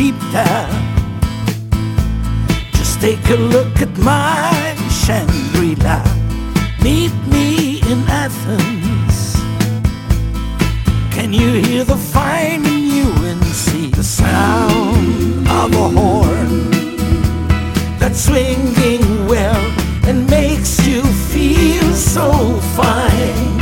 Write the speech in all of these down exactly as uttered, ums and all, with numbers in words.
Egypta. Just take a look at my Shangri-La. Meet me in Athens. Can you hear the fine in U N C? The sound of a horn that's swinging well and makes you feel so fine.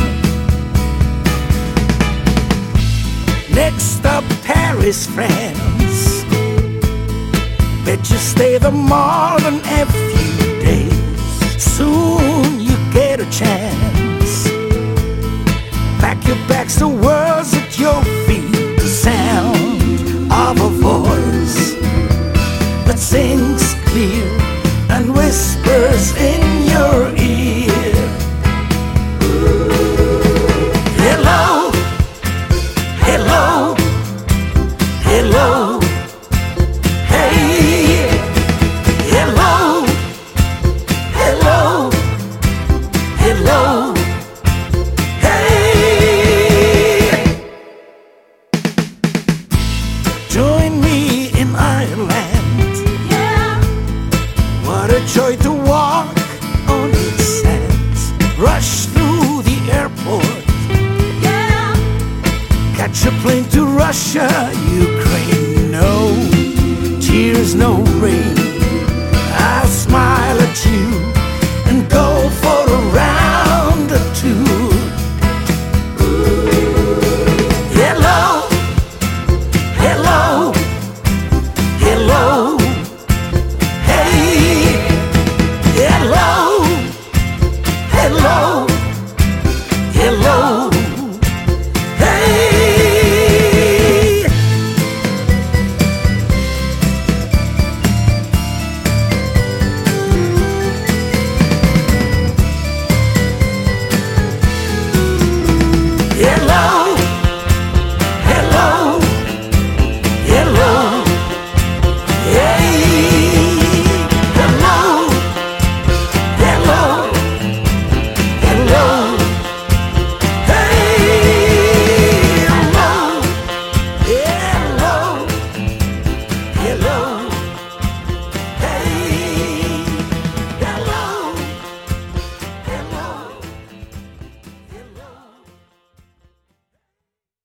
Next up, Paris, France. Bet you stay there more than a few days. Soon you get a chance. Pack your bags, the world's at your feet. The sound of a voice that sings clear and whispers in your ear. Hello, hello, hello, hey, hello, hello, hello, hey. Join me in Ireland. Yeah. What a joy to walk on its sands. Rush through the airport. Yeah. Catch a plane to Russia, Ukraine. No tears, no rain.